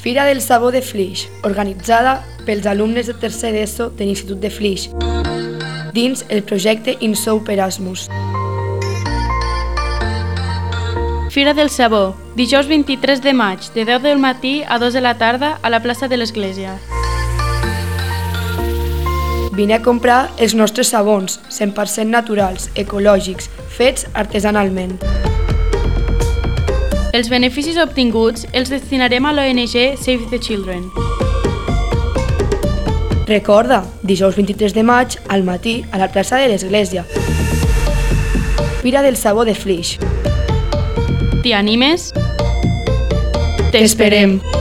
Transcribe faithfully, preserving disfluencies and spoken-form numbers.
Fira del Sabó de Flix, organitzada pels alumnes de tercer d'ESO de l'Institut de Flix, dins el projecte InSoup Erasmus. Fira del Sabó, dijous vint-i-tres de maig, de deu del matí a dos de la tarda a la plaça de l'Església. Vine a comprar els nostres sabons, cent per cent naturals, ecològics, fets artesanalment. Els beneficis obtinguts els destinarem a l'O N G Save the Children. Recorda, dijous vint-i-tres de maig, al matí, a la plaça de l'Església. Fira del Sabó de Flix. T'hi animes? T'esperem!